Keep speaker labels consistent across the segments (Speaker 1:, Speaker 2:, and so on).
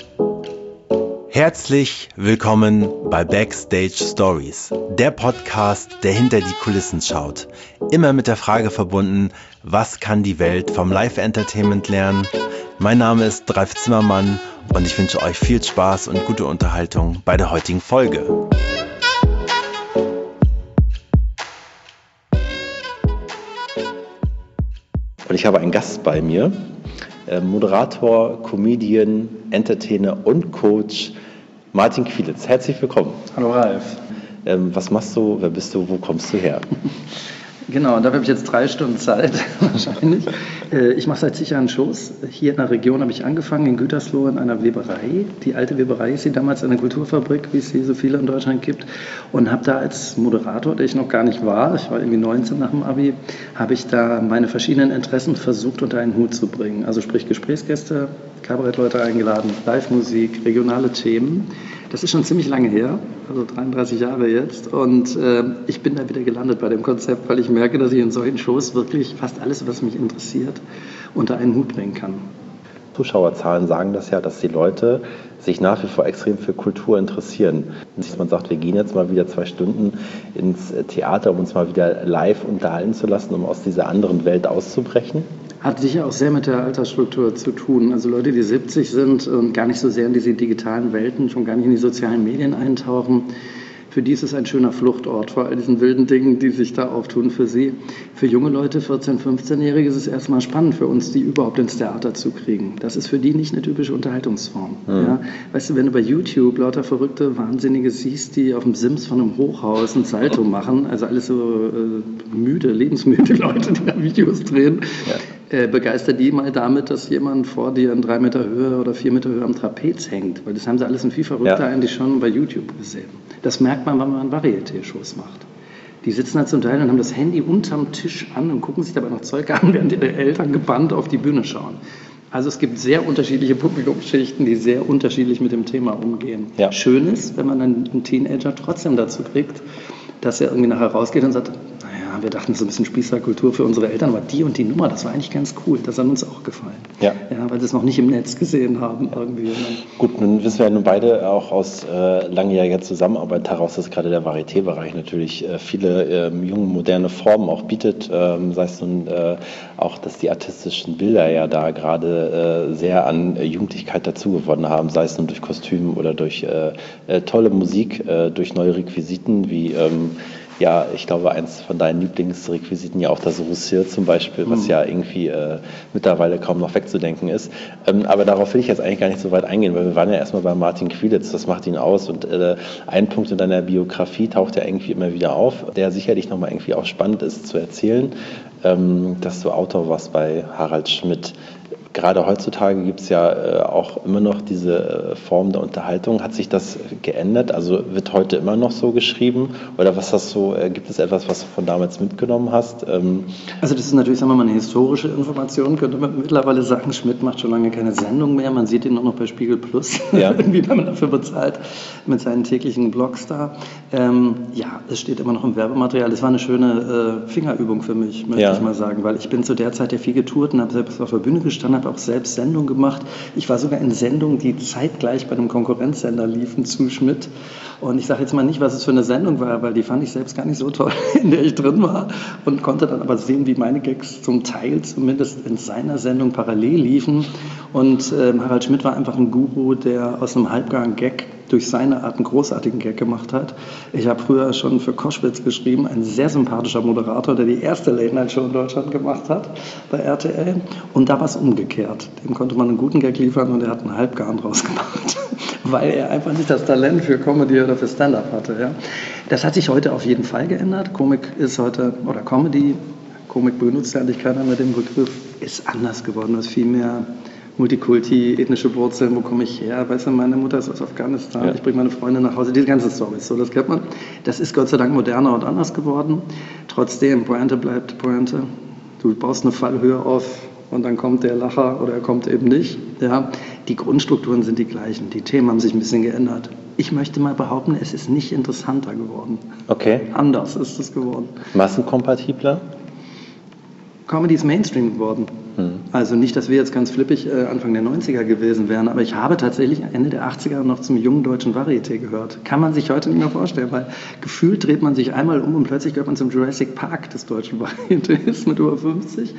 Speaker 1: Herzlich willkommen bei Backstage Stories, der Podcast, der hinter die Kulissen schaut. Immer mit der Frage verbunden, was kann die Welt vom Live-Entertainment lernen? Mein Name ist Ralf Zimmermann und ich wünsche euch viel Spaß und gute Unterhaltung bei der heutigen Folge. Und ich habe einen Gast bei mir, Moderator, Comedian, Entertainer und Coach Martin Quilitz. Herzlich willkommen.
Speaker 2: Hallo Ralf.
Speaker 1: Was machst du, wer bist du, wo kommst du her?
Speaker 2: Genau, und dafür habe ich jetzt 3 Stunden Zeit, wahrscheinlich. Ich mache seit zig Jahren Shows. Hier in der Region habe ich angefangen, in Gütersloh in einer Weberei. Die alte Weberei ist sie damals eine Kulturfabrik, wie es sie so viele in Deutschland gibt. Und habe da als Moderator, der ich noch gar nicht war, ich war irgendwie 19 nach dem Abi, habe ich da meine verschiedenen Interessen versucht unter einen Hut zu bringen. Also sprich Gesprächsgäste, Kabarettleute eingeladen, Live-Musik, regionale Themen. Das ist schon ziemlich lange her, also 33 Jahre jetzt. Und ich bin da wieder gelandet bei dem Konzept, weil ich merke, dass ich in solchen Shows wirklich fast alles, was mich interessiert, unter einen Hut bringen kann.
Speaker 1: Zuschauerzahlen sagen das ja, dass die Leute sich nach wie vor extrem für Kultur interessieren. Man sagt, wir gehen jetzt mal wieder 2 Stunden ins Theater, um uns mal wieder live unterhalten zu lassen, um aus dieser anderen Welt auszubrechen.
Speaker 2: Hat sicher auch sehr mit der Altersstruktur zu tun. Also Leute, die 70 sind und gar nicht so sehr in diese digitalen Welten, schon gar nicht in die sozialen Medien eintauchen, für die ist es ein schöner Fluchtort vor all diesen wilden Dingen, die sich da auftun für sie. Für junge Leute, 14-, 15-Jährige, ist es erstmal spannend für uns, die überhaupt ins Theater zu kriegen. Das ist für die nicht eine typische Unterhaltungsform. Mhm. Ja? Weißt du, wenn du bei YouTube lauter verrückte Wahnsinnige siehst, die auf dem Sims von einem Hochhaus ein Salto machen, also alles so müde, lebensmüde Leute, die da Videos drehen, begeistert die mal damit, dass jemand vor dir in 3 Meter Höhe oder 4 Meter Höhe am Trapez hängt. Weil das haben sie alles in viel verrückter eigentlich schon bei YouTube gesehen. Das merkt man, wenn man Varieté-Shows macht. Die sitzen da zum Teil und haben das Handy unterm Tisch an und gucken sich dabei noch Zeug an, während ihre Eltern gebannt auf die Bühne schauen. Also es gibt sehr unterschiedliche Publikumsschichten, die sehr unterschiedlich mit dem Thema umgehen. Ja. Schön ist, wenn man dann einen Teenager trotzdem dazu kriegt, dass er irgendwie nachher rausgeht und sagt, naja, wir dachten, das ist ein bisschen Spießerkultur für unsere Eltern, aber die und die Nummer, das war eigentlich ganz cool, das hat uns auch gefallen. Ja, weil sie es noch nicht im Netz gesehen haben irgendwie.
Speaker 1: Gut, nun wissen wir ja nun beide auch aus langjähriger Zusammenarbeit heraus, dass gerade der Varieté-Bereich natürlich viele junge, moderne Formen auch bietet, sei es nun auch, dass die artistischen Bilder ja da gerade sehr an Jugendlichkeit dazugewonnen haben, sei es nun durch Kostüme oder durch tolle Musik, durch neue Requisiten wie ich glaube, eins von deinen Lieblingsrequisiten ja auch das Roussier zum Beispiel, was ja irgendwie mittlerweile kaum noch wegzudenken ist. Aber darauf will ich jetzt eigentlich gar nicht so weit eingehen, weil wir waren ja erstmal bei Martin Quilitz, das macht ihn aus. Und ein Punkt in deiner Biografie taucht ja irgendwie immer wieder auf, der sicherlich nochmal irgendwie auch spannend ist zu erzählen, dass du Autor warst bei Harald Schmidt. Gerade heutzutage gibt es ja auch immer noch diese Form der Unterhaltung. Hat sich das geändert? Also wird heute immer noch so geschrieben? Oder gibt es etwas, was du von damals mitgenommen hast?
Speaker 2: Also das ist natürlich, sagen wir mal, eine historische Information, könnte man mittlerweile sagen. Schmidt macht schon lange keine Sendung mehr. Man sieht ihn nur noch bei Spiegel Plus, irgendwie, wenn man dafür bezahlt, mit seinen täglichen Blogs da. Es steht immer noch im Werbematerial. Das war eine schöne Fingerübung für mich, möchte ich mal sagen, weil ich bin zu der Zeit ja viel getourt und habe selbst auf der Bühne gestanden, habe auch selbst Sendungen gemacht. Ich war sogar in Sendungen, die zeitgleich bei einem Konkurrenzsender liefen zu Schmidt. Und ich sage jetzt mal nicht, was es für eine Sendung war, weil die fand ich selbst gar nicht so toll, in der ich drin war. Und konnte dann aber sehen, wie meine Gags zum Teil zumindest in seiner Sendung parallel liefen. Und Harald Schmidt war einfach ein Guru, der aus einem halbgaren Gag durch seine Art einen großartigen Gag gemacht hat. Ich habe früher schon für Koschwitz geschrieben, ein sehr sympathischer Moderator, der die erste Late-Night-Show in Deutschland gemacht hat bei RTL. Und da war es umgekehrt. Dem konnte man einen guten Gag liefern und er hat einen Halbgarn draus gemacht, weil er einfach nicht das Talent für Comedy oder für Stand-Up hatte. Ja. Das hat sich heute auf jeden Fall geändert. Komik ist heute, oder Comedy, Komik benutzt ja eigentlich keiner mit dem Begriff, ist anders geworden. Es ist viel mehr Multikulti, ethnische Wurzeln, wo komme ich her? Weißt du, meine Mutter ist aus Afghanistan, ich bringe meine Freunde nach Hause, diese ganzen Storys, so, das kennt man. Das ist Gott sei Dank moderner und anders geworden. Trotzdem, Pointe bleibt Pointe. Du baust eine Fallhöhe auf und dann kommt der Lacher oder er kommt eben nicht. Ja, die Grundstrukturen sind die gleichen, die Themen haben sich ein bisschen geändert. Ich möchte mal behaupten, es ist nicht interessanter geworden.
Speaker 1: Okay.
Speaker 2: Anders ist es geworden.
Speaker 1: Massenkompatibler?
Speaker 2: Comedy ist Mainstream geworden. Also nicht, dass wir jetzt ganz flippig Anfang der 90er gewesen wären, aber ich habe tatsächlich Ende der 80er noch zum jungen deutschen Varieté gehört. Kann man sich heute nicht mehr vorstellen, weil gefühlt dreht man sich einmal um und plötzlich gehört man zum Jurassic Park des deutschen Varietés mit über 50.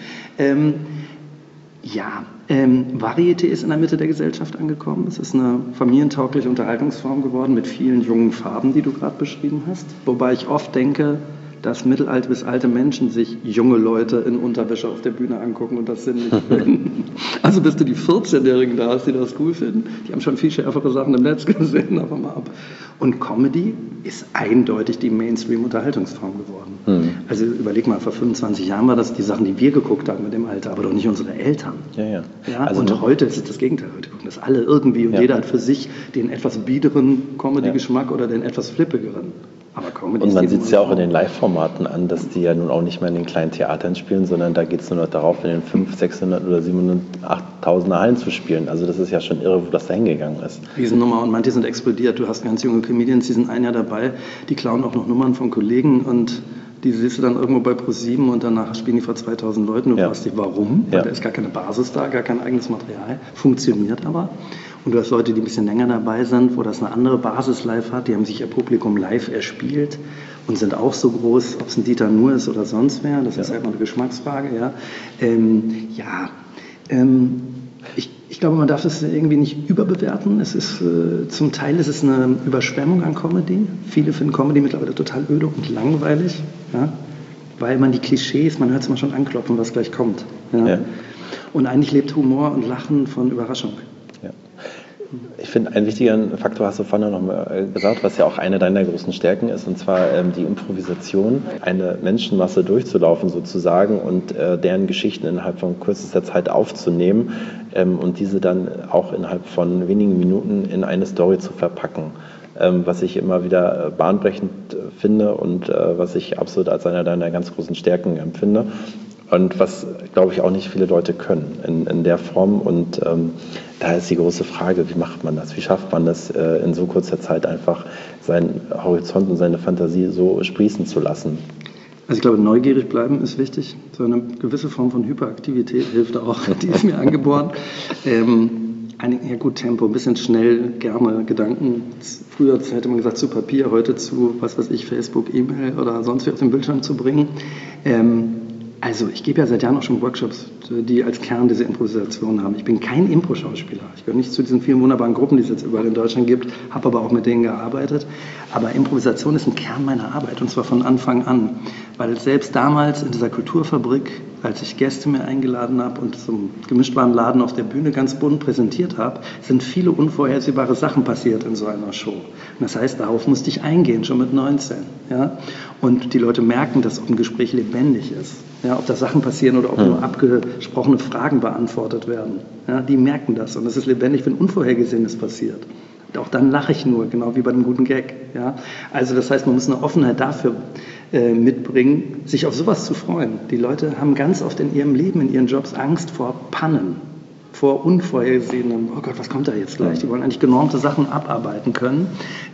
Speaker 2: Varieté ist in der Mitte der Gesellschaft angekommen. Es ist eine familientaugliche Unterhaltungsform geworden mit vielen jungen Farben, die du gerade beschrieben hast. Wobei ich oft denke, dass mittelalte bis alte Menschen sich junge Leute in Unterwäsche auf der Bühne angucken und das sinnlich finden. Also bis du die 14-Jährigen da hast, die das cool finden. Die haben schon viel schärfere Sachen im Netz gesehen, aber mal ab. Und Comedy ist eindeutig die Mainstream-Unterhaltungsform geworden. Also überleg mal, vor 25 Jahren war das die Sachen, die wir geguckt haben mit dem Alter, aber doch nicht unsere Eltern. Ja, also und heute ist es das Gegenteil. Heute gucken das alle irgendwie und jeder hat für sich den etwas biederen Comedy-Geschmack oder den etwas flippigeren.
Speaker 1: Und man sieht es ja auch in den Live-Formaten an, dass die ja nun auch nicht mehr in den kleinen Theatern spielen, sondern da geht es nur noch darauf, in den 500, 600 oder 700, 8000er Hallen zu spielen. Also das ist ja schon irre, wo das da hingegangen ist.
Speaker 2: Riesennummer und manche sind explodiert. Du hast ganz junge Comedians, die sind ein Jahr dabei, die klauen auch noch Nummern von Kollegen und die siehst du dann irgendwo bei Pro7 und danach spielen die vor 2000 Leuten. Du fragst dich, warum? Weil da ist gar keine Basis da, gar kein eigenes Material, funktioniert aber. Und du hast Leute, die ein bisschen länger dabei sind, wo das eine andere Basis live hat. Die haben sich ihr Publikum live erspielt und sind auch so groß, ob es ein Dieter Nuhr ist oder sonst wer. Das ist halt mal eine Geschmacksfrage. Ich glaube, man darf das irgendwie nicht überbewerten. Es ist, zum Teil ist es eine Überschwemmung an Comedy. Viele finden Comedy mittlerweile total öde und langweilig, weil man die Klischees, man hört es mal schon anklopfen, was gleich kommt. Ja? Und eigentlich lebt Humor und Lachen von Überraschung.
Speaker 1: Ich finde, einen wichtigen Faktor hast du vorhin noch mal gesagt, was ja auch eine deiner großen Stärken ist, und zwar die Improvisation, eine Menschenmasse durchzulaufen sozusagen und deren Geschichten innerhalb von kürzester Zeit aufzunehmen und diese dann auch innerhalb von wenigen Minuten in eine Story zu verpacken. Was ich immer wieder bahnbrechend finde und was ich absolut als einer deiner ganz großen Stärken empfinde. Und was, glaube ich, auch nicht viele Leute können in der Form. Und da ist die große Frage, wie macht man das? Wie schafft man das, in so kurzer Zeit einfach seinen Horizont und seine Fantasie so sprießen zu lassen?
Speaker 2: Also ich glaube, neugierig bleiben ist wichtig. So eine gewisse Form von Hyperaktivität hilft auch. Die ist mir angeboren. Tempo, ein bisschen schnell, gerne Gedanken. Früher hätte man gesagt zu Papier, heute zu, was weiß ich, Facebook, E-Mail oder sonst wie auf den Bildschirm zu bringen. Also ich gebe ja seit Jahren auch schon Workshops, die als Kern diese Improvisation haben. Ich bin kein Impro-Schauspieler. Ich gehöre nicht zu diesen vielen wunderbaren Gruppen, die es jetzt überall in Deutschland gibt, habe aber auch mit denen gearbeitet. Aber Improvisation ist ein Kern meiner Arbeit und zwar von Anfang an. Weil selbst damals in dieser Kulturfabrik, als ich Gäste mir eingeladen habe und zum Gemischtwarenladen auf der Bühne ganz bunt präsentiert habe, sind viele unvorhersehbare Sachen passiert in so einer Show. Und das heißt, darauf musste ich eingehen, schon mit 19. Ja? Und die Leute merken, dass ein Gespräch lebendig ist. Ja, ob da Sachen passieren oder ob nur abgesprochene Fragen beantwortet werden. Ja, die merken das und es ist lebendig, wenn Unvorhergesehenes passiert. Und auch dann lache ich nur, genau wie bei einem guten Gag. Ja? Also das heißt, man muss eine Offenheit dafür mitbringen, sich auf sowas zu freuen. Die Leute haben ganz oft in ihrem Leben, in ihren Jobs Angst vor Pannen, vor Unvorhergesehenem. Oh Gott, was kommt da jetzt gleich? Die wollen eigentlich genormte Sachen abarbeiten können,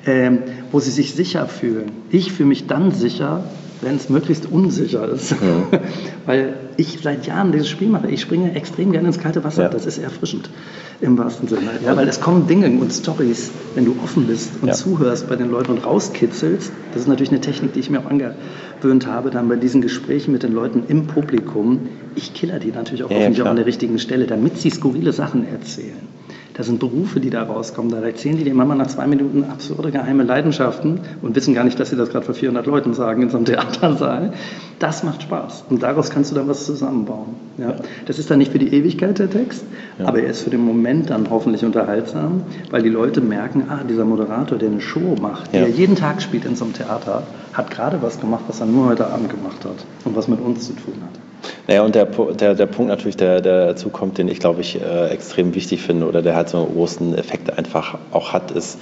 Speaker 2: wo sie sich sicher fühlen. Ich fühle mich dann sicher, wenn es möglichst unsicher ist. Ja. Weil ich seit Jahren dieses Spiel mache. Ich springe extrem gerne ins kalte Wasser. Ja. Das ist erfrischend im wahrsten Sinne. Ja, weil es kommen Dinge und Storys, wenn du offen bist und zuhörst bei den Leuten und rauskitzelst. Das ist natürlich eine Technik, die ich mir auch angewöhnt habe, dann bei diesen Gesprächen mit den Leuten im Publikum. Ich killer die natürlich auch hoffentlich auch an der richtigen Stelle, damit sie skurrile Sachen erzählen. Das sind Berufe, die da rauskommen. Da erzählen die Mama nach 2 Minuten absurde, geheime Leidenschaften und wissen gar nicht, dass sie das gerade vor 400 Leuten sagen in so einem Theatersaal. Das macht Spaß. Und daraus kannst du dann was zusammenbauen. Ja? Das ist dann nicht für die Ewigkeit der Text, aber er ist für den Moment dann hoffentlich unterhaltsam, weil die Leute merken, dieser Moderator, der eine Show macht, die er jeden Tag spielt in so einem Theater, hat gerade was gemacht, was er nur heute Abend gemacht hat und was mit uns zu tun hat.
Speaker 1: Naja, und der Punkt natürlich, der dazu kommt, den ich, glaube ich, extrem wichtig finde oder der halt so einen großen Effekt einfach auch hat, ist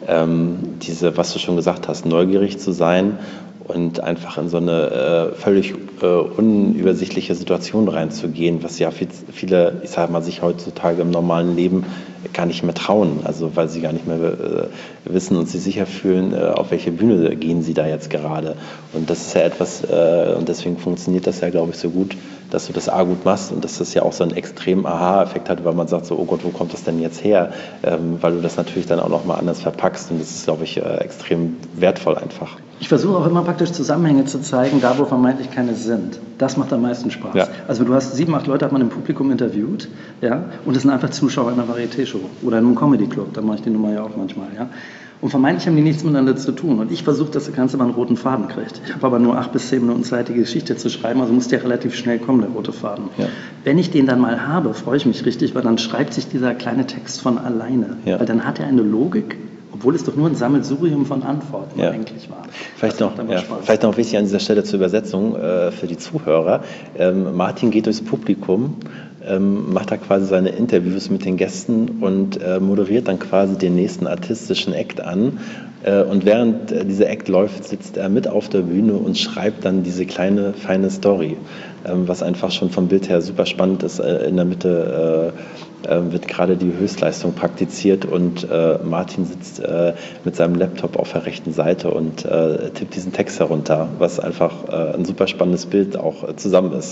Speaker 1: diese, was du schon gesagt hast, neugierig zu sein und einfach in so eine völlig unübersichtliche Situation reinzugehen, was ja viele, ich sage mal, sich heutzutage im normalen Leben gar nicht mehr trauen, also weil sie gar nicht mehr wissen und sich sicher fühlen, auf welche Bühne gehen sie da jetzt gerade. Und das ist ja etwas, und deswegen funktioniert das ja, glaube ich, so gut, dass du das A gut machst und dass das ja auch so einen extremen Aha-Effekt hat, weil man sagt so, oh Gott, wo kommt das denn jetzt her? Weil du das natürlich dann auch nochmal anders verpackst und das ist, glaube ich, extrem wertvoll einfach.
Speaker 2: Ich versuche auch immer praktisch Zusammenhänge zu zeigen, da wo vermeintlich keine sind. Das macht am meisten Spaß. Ja. Also du hast 7, 8 Leute hat man im Publikum interviewt, ja, und das sind einfach Zuschauer einer Varieté-Show oder in einem Comedy-Club, da mache ich die Nummer ja auch manchmal, ja. Und vermeintlich haben die nichts miteinander zu tun. Und ich versuche, dass das Ganze mal einen roten Faden kriegt. Ich habe aber nur 8 bis 10 Minuten Zeit, die Geschichte zu schreiben, also muss der relativ schnell kommen, der rote Faden. Ja. Wenn ich den dann mal habe, freue ich mich richtig, weil dann schreibt sich dieser kleine Text von alleine. Ja. Weil dann hat er eine Logik, obwohl es doch nur ein Sammelsurium von Antworten eigentlich war.
Speaker 1: Vielleicht noch wichtig an dieser Stelle zur Übersetzung für die Zuhörer. Martin geht durchs Publikum, macht da quasi seine Interviews mit den Gästen und moderiert dann quasi den nächsten artistischen Act an. Und während dieser Act läuft, sitzt er mit auf der Bühne und schreibt dann diese kleine, feine Story, was einfach schon vom Bild her super spannend ist. In der Mitte wird gerade die Höchstleistung praktiziert und Martin sitzt mit seinem Laptop auf der rechten Seite und tippt diesen Text herunter, was einfach ein super spannendes Bild auch zusammen ist.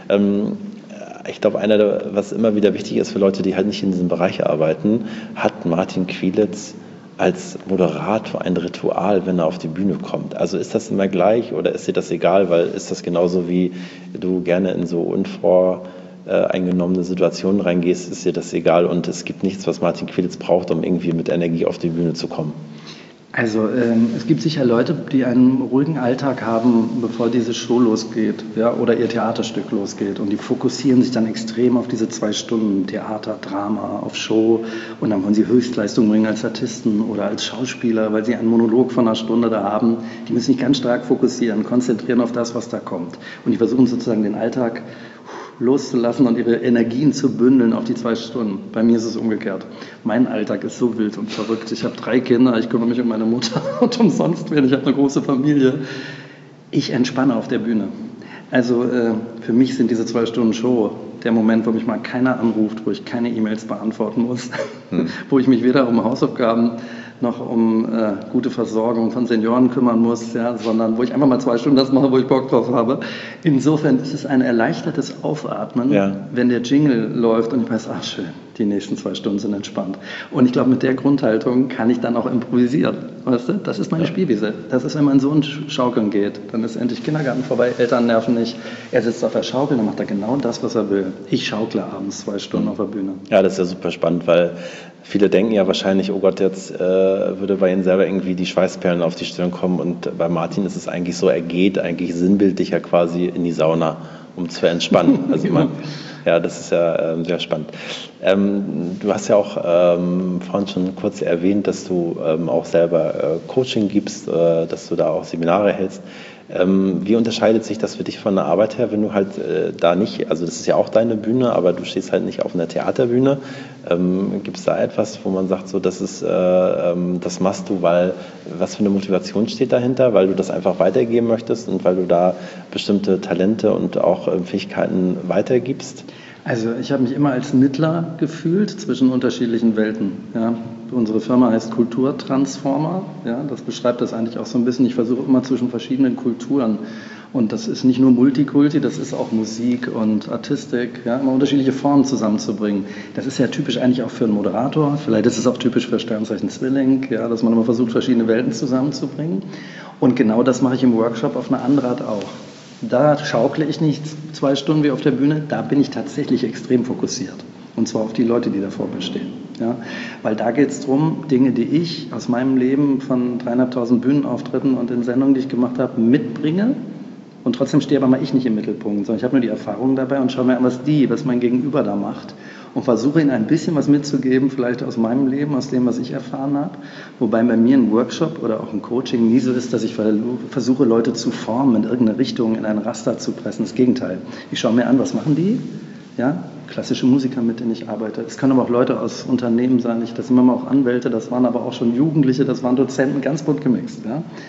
Speaker 1: Ich glaube, was immer wieder wichtig ist für Leute, die halt nicht in diesem Bereich arbeiten, hat Martin Kwielitz als Moderator ein Ritual, wenn er auf die Bühne kommt? Also ist das immer gleich oder ist dir das egal? Weil ist das genauso wie du gerne in so unvoreingenommene Situationen reingehst, ist dir das egal und es gibt nichts, was Martin Kwielitz braucht, um irgendwie mit Energie auf die Bühne zu kommen?
Speaker 2: Also es gibt sicher Leute, die einen ruhigen Alltag haben, bevor diese Show losgeht, ja, oder ihr Theaterstück losgeht und die fokussieren sich dann extrem auf diese 2 Stunden Theater, Drama, auf Show und dann wollen sie Höchstleistung bringen als Artisten oder als Schauspieler, weil sie einen Monolog von 1 Stunde da haben. Die müssen sich ganz stark fokussieren, konzentrieren auf das, was da kommt und die versuchen sozusagen den Alltag loszulassen und ihre Energien zu bündeln auf die 2 Stunden. Bei mir ist es umgekehrt. Mein Alltag ist so wild und verrückt. Ich habe 3 Kinder, ich kümmere mich um meine Mutter und umsonst werden. Ich habe eine große Familie. Ich entspanne auf der Bühne. Also für mich sind diese 2 Stunden Show der Moment, wo mich mal keiner anruft, wo ich keine E-Mails beantworten muss, wo ich mich weder um Hausaufgaben noch um gute Versorgung von Senioren kümmern muss, ja, sondern wo ich einfach mal 2 Stunden das mache, wo ich Bock drauf habe. Insofern ist es ein erleichtertes Aufatmen, wenn der Jingle läuft und ich weiß, ach schön, die nächsten 2 Stunden sind entspannt. Und ich glaube, mit der Grundhaltung kann ich dann auch improvisieren. Weißt du? Das ist meine Spielwiese. Das ist, wenn mein Sohn schaukeln geht, dann ist endlich Kindergarten vorbei, Eltern nerven nicht. Er sitzt auf der Schaukel, dann macht er genau das, was er will. Ich schaukle abends 2 Stunden auf der Bühne.
Speaker 1: Ja, das ist ja super spannend, weil viele denken ja wahrscheinlich, oh Gott, jetzt würde bei ihnen selber irgendwie die Schweißperlen auf die Stirn kommen und bei Martin ist es eigentlich so, er geht eigentlich sinnbildlicher quasi in die Sauna, um zu entspannen. Also ja, das ist ja sehr spannend. Du hast ja auch vorhin schon kurz erwähnt, dass du auch selber Coaching gibst, dass du da auch Seminare hältst. Wie unterscheidet sich das für dich von der Arbeit her, wenn du halt da nicht, also das ist ja auch deine Bühne, aber du stehst halt nicht auf einer Theaterbühne. Gibt es da etwas, wo man sagt, so, das machst du, weil, was für eine Motivation steht dahinter, weil du das einfach weitergeben möchtest und weil du da bestimmte Talente und auch Fähigkeiten weitergibst?
Speaker 2: Also ich habe mich immer als Mittler gefühlt zwischen unterschiedlichen Welten. Ja. Unsere Firma heißt Kulturtransformer. Ja. Das beschreibt das eigentlich auch so ein bisschen. Ich versuche immer zwischen verschiedenen Kulturen. Und das ist nicht nur Multikulti, das ist auch Musik und Artistik, ja, immer unterschiedliche Formen zusammenzubringen. Das ist ja typisch eigentlich auch für einen Moderator. Vielleicht ist es auch typisch für Sternzeichen Zwilling, ja, dass man immer versucht, verschiedene Welten zusammenzubringen. Und genau das mache ich im Workshop auf eine andere Art auch. Da schaukle ich nicht 2 Stunden wie auf der Bühne, da bin ich tatsächlich extrem fokussiert. Und zwar auf die Leute, die da vor mir stehen. Ja? Weil da geht es darum, Dinge, die ich aus meinem Leben von 3.500 Bühnenauftritten und den Sendungen, die ich gemacht habe, mitbringe. Und trotzdem stehe aber mal ich nicht im Mittelpunkt, sondern ich habe nur die Erfahrung dabei und schaue mir an, was mein Gegenüber da macht. Und versuche ihnen ein bisschen was mitzugeben, vielleicht aus meinem Leben, aus dem, was ich erfahren habe. Wobei bei mir ein Workshop oder auch ein Coaching nie so ist, dass ich versuche, Leute zu formen, in irgendeine Richtung, in ein Raster zu pressen. Das Gegenteil. Ich schaue mir an, was machen die? Ja, klassische Musiker, mit denen ich arbeite. Es können aber auch Leute aus Unternehmen sein. Das sind immer auch Anwälte, das waren aber auch schon Jugendliche, das waren Dozenten, ganz bunt gemixt. Ja?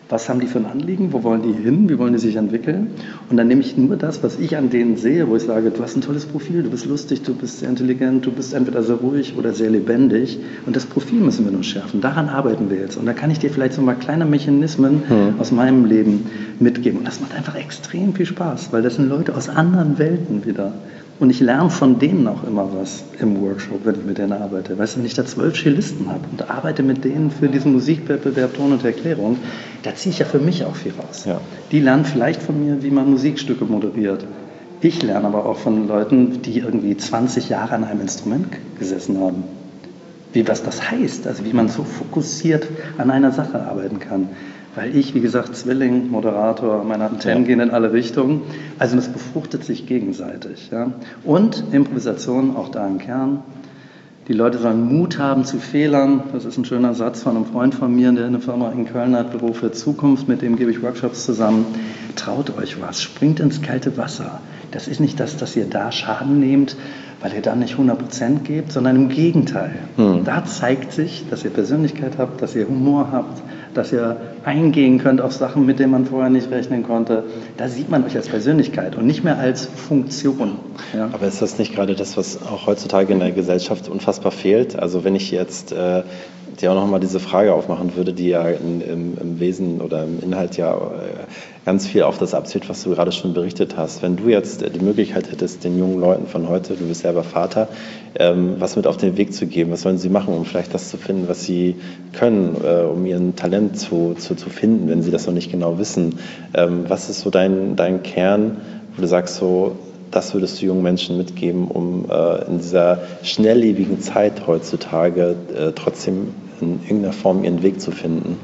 Speaker 2: Was haben die für ein Anliegen? Wo wollen die hin? Wie wollen die sich entwickeln? Und dann nehme ich nur das, was ich an denen sehe, wo ich sage, du hast ein tolles Profil, du bist lustig, du bist sehr intelligent, du bist entweder sehr ruhig oder sehr lebendig. Und das Profil müssen wir nur schärfen. Daran arbeiten wir jetzt. Und da kann ich dir vielleicht so mal kleine Mechanismen aus meinem Leben mitgeben. Und das macht einfach extrem viel Spaß, weil das sind Leute aus anderen Welten wieder. Und ich lerne von denen auch immer was im Workshop, wenn ich mit denen arbeite. Weißt du, wenn ich da 12 Cellisten habe und arbeite mit denen für diesen Musikwettbewerb Ton und Erklärung, da ziehe ich ja für mich auch viel raus. Ja. Die lernen vielleicht von mir, wie man Musikstücke moderiert. Ich lerne aber auch von Leuten, die irgendwie 20 Jahre an einem Instrument gesessen haben. Was das heißt, also wie man so fokussiert an einer Sache arbeiten kann. Weil ich, wie gesagt, Zwilling, Moderator, meine Antennen gehen in alle Richtungen. Also das befruchtet sich gegenseitig. Ja. Und Improvisation, auch da im Kern. Die Leute sollen Mut haben zu Fehlern. Das ist ein schöner Satz von einem Freund von mir, der eine Firma in Köln hat, Büro für Zukunft, mit dem gebe ich Workshops zusammen. Traut euch was, springt ins kalte Wasser. Das ist nicht das, dass ihr da Schaden nehmt, weil ihr dann nicht 100% gebt, sondern im Gegenteil. Da zeigt sich, dass ihr Persönlichkeit habt, dass ihr Humor habt, dass ihr eingehen könnt auf Sachen, mit denen man vorher nicht rechnen konnte. Da sieht man euch als Persönlichkeit und nicht mehr als Funktion. Ja.
Speaker 1: Aber ist das nicht gerade das, was auch heutzutage in der Gesellschaft unfassbar fehlt? Also wenn ich jetzt dir auch nochmal diese Frage aufmachen würde, die ja im Wesen oder im Inhalt ja ganz viel auf das abzielt, was du gerade schon berichtet hast. Wenn du jetzt die Möglichkeit hättest, den jungen Leuten von heute, du bist selber Vater, was mit auf den Weg zu geben, was sollen sie machen, um vielleicht das zu finden, was sie können, um ihren Talent zu finden, wenn sie das noch nicht genau wissen. Was ist so dein Kern, wo du sagst, so, das würdest du jungen Menschen mitgeben, um in dieser schnelllebigen Zeit heutzutage trotzdem in irgendeiner Form ihren Weg zu finden?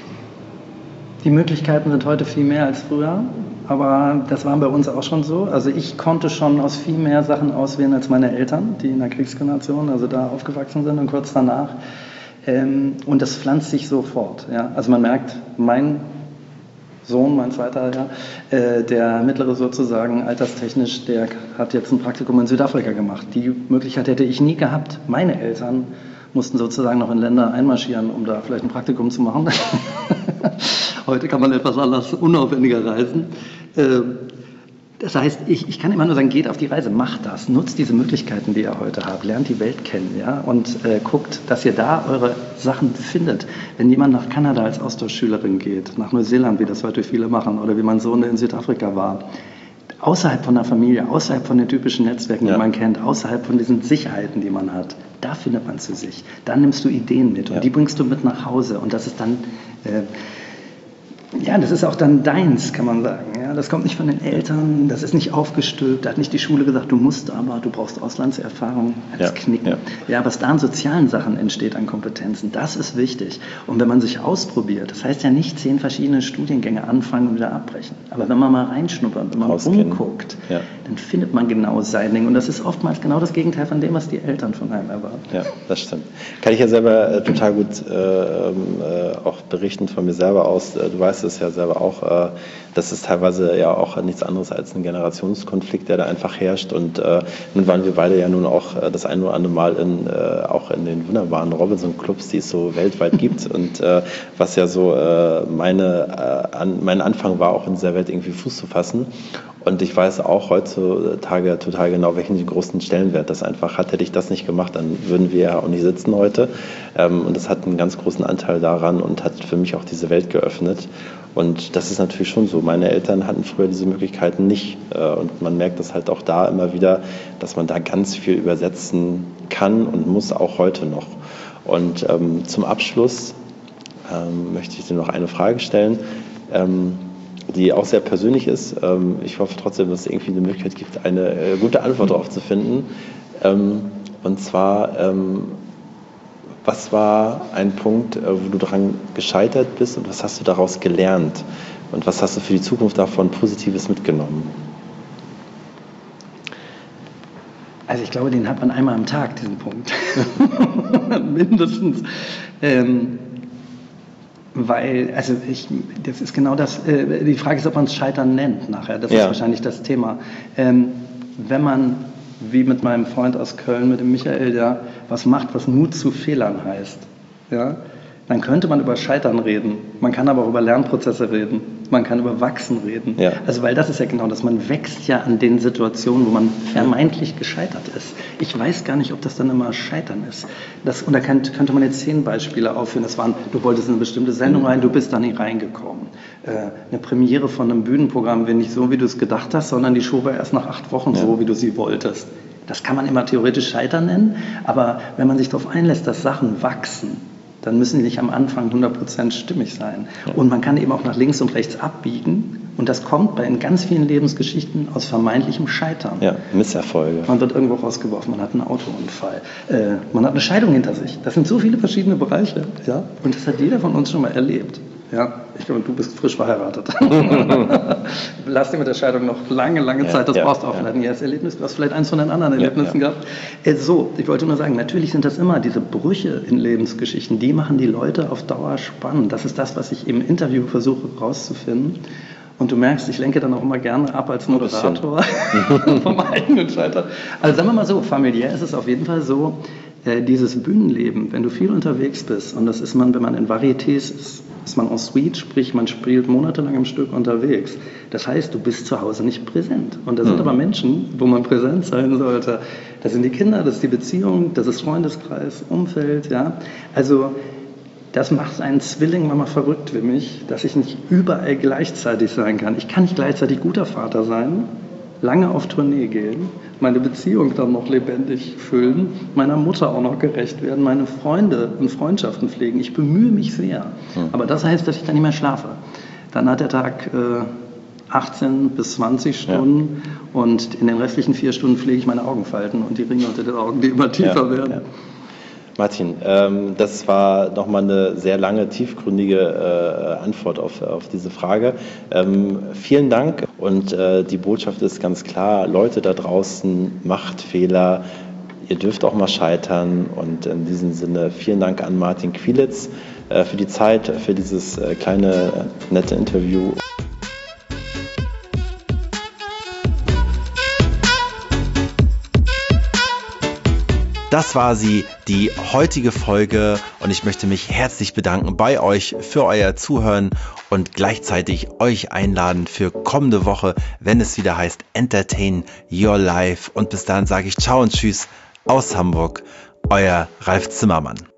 Speaker 2: Die Möglichkeiten sind heute viel mehr als früher, aber das war bei uns auch schon so. Also ich konnte schon aus viel mehr Sachen auswählen als meine Eltern, die in der Kriegsgeneration, also da aufgewachsen sind und kurz danach. Und das pflanzt sich sofort. Ja? Also man merkt, mein Sohn, mein zweiter, ja, der mittlere sozusagen, alterstechnisch, der hat jetzt ein Praktikum in Südafrika gemacht. Die Möglichkeit hätte ich nie gehabt. Meine Eltern mussten sozusagen noch in Länder einmarschieren, um da vielleicht ein Praktikum zu machen. Heute kann man etwas anders unaufwendiger reisen. Das heißt, ich kann immer nur sagen, geht auf die Reise, macht das, nutzt diese Möglichkeiten, die ihr heute habt, lernt die Welt kennen, ja, und guckt, dass ihr da eure Sachen findet. Wenn jemand nach Kanada als Austauschschülerin geht, nach Neuseeland, wie das heute viele machen, oder wie mein Sohn in Südafrika war, außerhalb von der Familie, außerhalb von den typischen Netzwerken, die man kennt, außerhalb von diesen Sicherheiten, die man hat, da findet man zu sich. Dann nimmst du Ideen mit und die bringst du mit nach Hause und das ist dann... ja, das ist auch dann deins, kann man sagen. Ja, das kommt nicht von den Eltern, das ist nicht aufgestülpt, da hat nicht die Schule gesagt, du musst aber, du brauchst Auslandserfahrung, das Knicken. Ja, was da an sozialen Sachen entsteht, an Kompetenzen, das ist wichtig. Und wenn man sich ausprobiert, das heißt ja nicht 10 verschiedene Studiengänge anfangen und wieder abbrechen. Aber wenn man mal reinschnuppert, wenn man umguckt, dann findet man genau sein Ding. Und das ist oftmals genau das Gegenteil von dem, was die Eltern von einem erwarten.
Speaker 1: Ja, das stimmt. Kann ich ja selber total gut auch berichten von mir selber aus. Du weißt es ja selber auch, das ist teilweise ja auch nichts anderes als ein Generationskonflikt, der da einfach herrscht. Und nun waren wir beide ja nun auch das ein oder andere Mal auch in den wunderbaren Robinson-Clubs, die es so weltweit gibt. Und was ja so mein Anfang war, auch in dieser Welt irgendwie Fuß zu fassen. Und ich weiß auch heutzutage total genau, welchen großen Stellenwert das einfach hat. Hätte ich das nicht gemacht, dann würden wir ja auch nicht sitzen heute. Und das hat einen ganz großen Anteil daran und hat für mich auch diese Welt geöffnet. Und das ist natürlich schon so. Meine Eltern hatten früher diese Möglichkeiten nicht. Und man merkt das halt auch da immer wieder, dass man da ganz viel übersetzen kann und muss, auch heute noch. Und zum Abschluss möchte ich dir noch eine Frage stellen, die auch sehr persönlich ist. Ich hoffe trotzdem, dass es irgendwie eine Möglichkeit gibt, eine gute Antwort darauf zu finden. Und zwar, was war ein Punkt, wo du daran gescheitert bist und was hast du daraus gelernt? Und was hast du für die Zukunft davon Positives mitgenommen?
Speaker 2: Also ich glaube, den hat man einmal am Tag, diesen Punkt. Mindestens. Weil, also das ist genau das, die Frage ist, ob man es Scheitern nennt nachher, das ist wahrscheinlich das Thema. Wenn man, wie mit meinem Freund aus Köln, mit dem Michael, was macht, was Mut zu Fehlern heißt, ja, dann könnte man über Scheitern reden. Man kann aber auch über Lernprozesse reden. Man kann über Wachsen reden. Ja. Also weil das ist ja genau das. Man wächst ja an den Situationen, wo man vermeintlich gescheitert ist. Ich weiß gar nicht, ob das dann immer Scheitern ist. Und da könnte man jetzt 10 Beispiele aufführen. Das waren, du wolltest in eine bestimmte Sendung rein, du bist da nicht reingekommen. Eine Premiere von einem Bühnenprogramm wäre nicht so, wie du es gedacht hast, sondern die Show war erst nach 8 Wochen so, wie du sie wolltest. Das kann man immer theoretisch Scheitern nennen. Aber wenn man sich darauf einlässt, dass Sachen wachsen, dann müssen die nicht am Anfang 100% stimmig sein. Ja. Und man kann eben auch nach links und rechts abbiegen. Und das kommt in ganz vielen Lebensgeschichten aus vermeintlichem Scheitern.
Speaker 1: Ja, Misserfolge.
Speaker 2: Man wird irgendwo rausgeworfen, man hat einen Autounfall, man hat eine Scheidung hinter sich. Das sind so viele verschiedene Bereiche. Ja? Und das hat jeder von uns schon mal erlebt. Ja, ich glaube, du bist frisch verheiratet. Lass dir mit der Scheidung noch lange Zeit, das brauchst du auch vielleicht ein erstes Erlebnis. Du hast vielleicht eins von den anderen Erlebnissen gehabt. Ich wollte nur sagen, natürlich sind das immer diese Brüche in Lebensgeschichten, die machen die Leute auf Dauer spannend. Das ist das, was ich im Interview versuche rauszufinden. Und du merkst, ich lenke dann auch immer gerne ab als Moderator vom eigenen Scheitern. Also sagen wir mal so, familiär ist es auf jeden Fall so, dieses Bühnenleben, wenn du viel unterwegs bist, und das ist man, wenn man in Varietés ist man en suite, sprich man spielt monatelang im Stück unterwegs. Das heißt, du bist zu Hause nicht präsent. Und da sind aber Menschen, wo man präsent sein sollte. Das sind die Kinder, das ist die Beziehung, das ist Freundeskreis, Umfeld. Ja? Also das macht einen Zwilling manchmal verrückt wie mich, dass ich nicht überall gleichzeitig sein kann. Ich kann nicht gleichzeitig guter Vater sein, lange auf Tournee gehen, meine Beziehung dann noch lebendig füllen, meiner Mutter auch noch gerecht werden, meine Freunde und Freundschaften pflegen. Ich bemühe mich sehr. Aber das heißt, dass ich dann nicht mehr schlafe. Dann hat der Tag 18 bis 20 Stunden und in den restlichen 4 Stunden pflege ich meine Augenfalten und die Ringe unter den Augen, die immer tiefer werden. Ja.
Speaker 1: Martin, das war nochmal eine sehr lange, tiefgründige Antwort auf diese Frage. Vielen Dank und die Botschaft ist ganz klar, Leute da draußen, macht Fehler, ihr dürft auch mal scheitern und in diesem Sinne vielen Dank an Martin Quilitz für die Zeit, für dieses kleine, nette Interview. Das war sie, die heutige Folge und ich möchte mich herzlich bedanken bei euch für euer Zuhören und gleichzeitig euch einladen für kommende Woche, wenn es wieder heißt Entertain Your Life. Und bis dahin sage ich Ciao und Tschüss aus Hamburg, euer Ralf Zimmermann.